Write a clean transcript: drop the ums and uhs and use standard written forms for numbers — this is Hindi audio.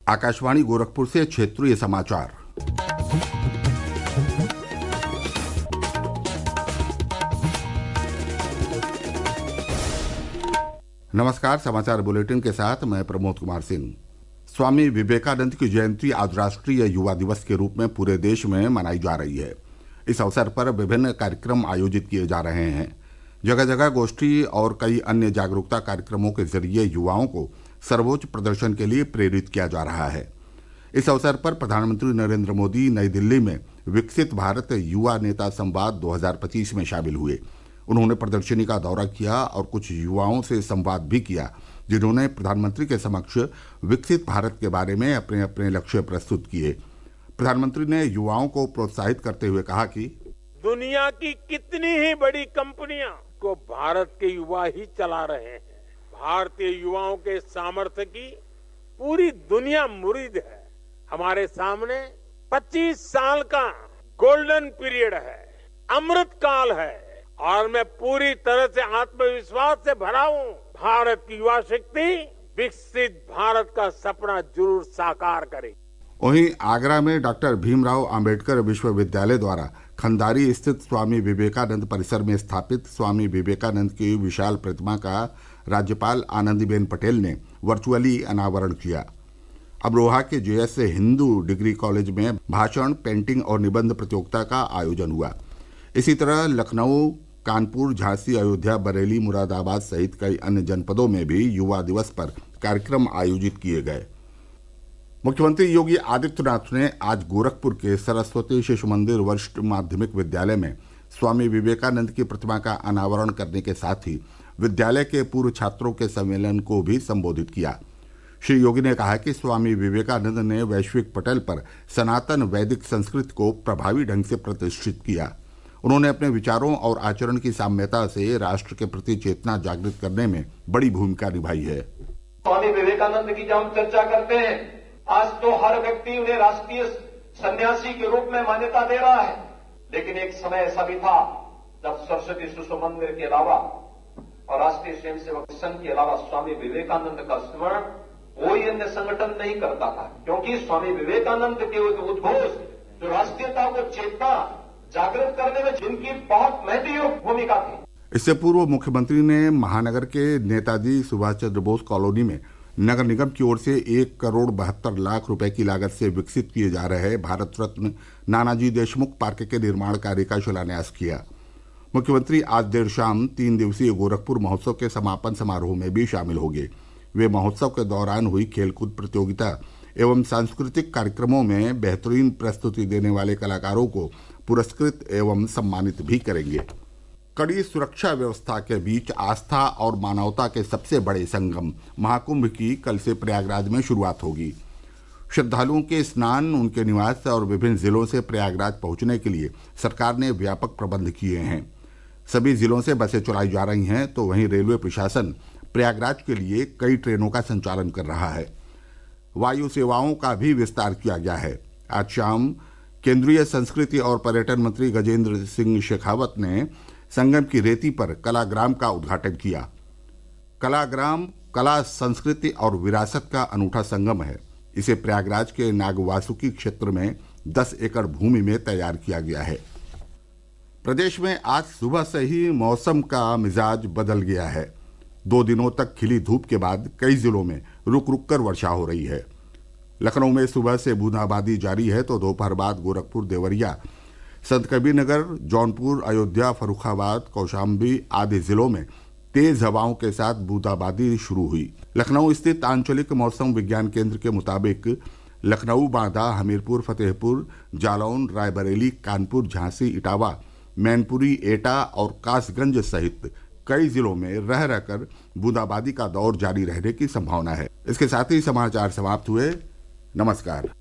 आकाशवाणी गोरखपुर से क्षेत्रीय समाचार। नमस्कार। समाचार बुलेटिन के साथ मैं प्रमोद कुमार सिंह। स्वामी विवेकानंद की जयंती आज राष्ट्रीय युवा दिवस के रूप में पूरे देश में मनाई जा रही है। इस अवसर पर विभिन्न कार्यक्रम आयोजित किए जा रहे हैं। जगह जगह गोष्ठी और कई अन्य जागरूकता कार्यक्रमों के जरिए युवाओं को सर्वोच्च प्रदर्शन के लिए प्रेरित किया जा रहा है। इस अवसर पर प्रधानमंत्री नरेंद्र मोदी नई दिल्ली में विकसित भारत युवा नेता संवाद 2025 में शामिल हुए। उन्होंने प्रदर्शनी का दौरा किया और कुछ युवाओं से संवाद भी किया, जिन्होंने प्रधानमंत्री के समक्ष विकसित भारत के बारे में अपने अपने लक्ष्य प्रस्तुत किए। प्रधानमंत्री ने युवाओं को प्रोत्साहित करते हुए कहा कि दुनिया की कितनी ही बड़ी कंपनियां को भारत के युवा ही चला रहे हैं। भारतीय युवाओं के सामर्थ्य की पूरी दुनिया मुरीद है। हमारे सामने 25 साल का गोल्डन पीरियड है, अमृत काल है, और मैं पूरी तरह से आत्मविश्वास से भरा हूं। भारत की युवा शक्ति विकसित भारत का सपना जरूर साकार करेगी। वहीं आगरा में डॉक्टर भीमराव अंबेडकर विश्वविद्यालय द्वारा खंडारी स्थित स्वामी विवेकानंद परिसर में स्थापित स्वामी विवेकानंद की विशाल प्रतिमा का राज्यपाल आनंदीबेन पटेल ने वर्चुअली अनावरण किया। अमरोहा के जेएस हिंदू डिग्री कॉलेज में भाषण, पेंटिंग और निबंध प्रतियोगिता का आयोजन हुआ। इसी तरह लखनऊ, कानपुर, झांसी, अयोध्या, बरेली, मुरादाबाद सहित कई अन्य जनपदों में भी युवा दिवस पर कार्यक्रम आयोजित किए गए। मुख्यमंत्री योगी आदित्यनाथ ने आज गोरखपुर के सरस्वती शिशु मंदिर वरिष्ठ माध्यमिक विद्यालय में स्वामी विवेकानंद की प्रतिमा का अनावरण करने के साथ ही विद्यालय के पूर्व छात्रों के सम्मेलन को भी संबोधित किया। श्री योगी ने कहा कि स्वामी विवेकानंद ने वैश्विक पटल पर सनातन वैदिक संस्कृति को प्रभावी ढंग से प्रतिष्ठित किया। उन्होंने अपने विचारों और आचरण की साम्यता से राष्ट्र के प्रति चेतना जागृत करने में बड़ी भूमिका निभाई है। स्वामी विवेकानंद की जब हम चर्चा करते हैं, आज तो हर व्यक्ति उन्हें राष्ट्रीय सन्यासी के रूप में मान्यता दे रहा है, लेकिन एक समय ऐसा भी था जब सरस्वती शिशु मंदिर के अलावा और राष्ट्रीय स्वयंसेवक संघ के अलावा स्वामी विवेकानंद का स्मरण कोई अन्य संगठन नहीं करता था, क्योंकि स्वामी विवेकानंद के उद्घोष जो राष्ट्रीयता को चेतना जागृत करने में जिनकी बहुत महत्वपूर्ण भूमिका थी। इससे पूर्व मुख्यमंत्री ने महानगर के नेताजी सुभाष चंद्र बोस कॉलोनी में नगर निगम की ओर से 1,72,00,000 रुपए की लागत से विकसित किए जा रहे भारत रत्न नानाजी देशमुख पार्क के निर्माण कार्य का शिलान्यास किया। मुख्यमंत्री आज देर शाम 3 दिवसीय गोरखपुर महोत्सव के समापन समारोह में भी शामिल होंगे। वे महोत्सव के दौरान हुई खेलकूद प्रतियोगिता एवं सांस्कृतिक कार्यक्रमों में बेहतरीन प्रस्तुति देने वाले कलाकारों को पुरस्कृत एवं सम्मानित भी करेंगे। कड़ी सुरक्षा व्यवस्था के बीच आस्था और मानवता के सबसे बड़े संगम महाकुंभ की कल से प्रयागराज में शुरुआत होगी। श्रद्धालुओं के स्नान, उनके निवास और विभिन्न जिलों से प्रयागराज पहुंचने के लिए सरकार ने व्यापक प्रबंध किए हैं। सभी जिलों से बसें चलाई जा रही हैं, तो वहीं रेलवे प्रशासन प्रयागराज के लिए कई ट्रेनों का संचालन कर रहा है। वायु सेवाओं का भी विस्तार किया गया है। आज शाम केंद्रीय संस्कृति और पर्यटन मंत्री गजेंद्र सिंह शेखावत ने संगम की रेती पर कलाग्राम का उद्घाटन किया। कलाग्राम कला, संस्कृति और विरासत का अनूठा संगम है। इसे प्रयागराज के नागवासुकी क्षेत्र में 10 एकड़ भूमि में तैयार किया गया है। प्रदेश में आज सुबह से ही मौसम का मिजाज बदल गया है। 2 दिनों तक खिली धूप के बाद कई जिलों में रुक रुक कर वर्षा हो रही है। लखनऊ में सुबह से बूंदाबांदी जारी है, तो दोपहर बाद गोरखपुर, देवरिया, संतकबीरनगर, जौनपुर, अयोध्या, फर्रुखाबाद, कौशाम्बी आदि जिलों में तेज हवाओं के साथ बूंदाबांदी शुरू हुई। लखनऊ स्थित आंचलिक मौसम विज्ञान केंद्र के मुताबिक लखनऊ, बांदा, हमीरपुर, फतेहपुर, जालौन, रायबरेली, कानपुर, झांसी, इटावा, मैनपुरी, एटा और कासगंज सहित कई जिलों में रह रहकर बूंदाबांदी का दौर जारी रहने की संभावना है। इसके साथ ही समाचार समाप्त हुए। नमस्कार।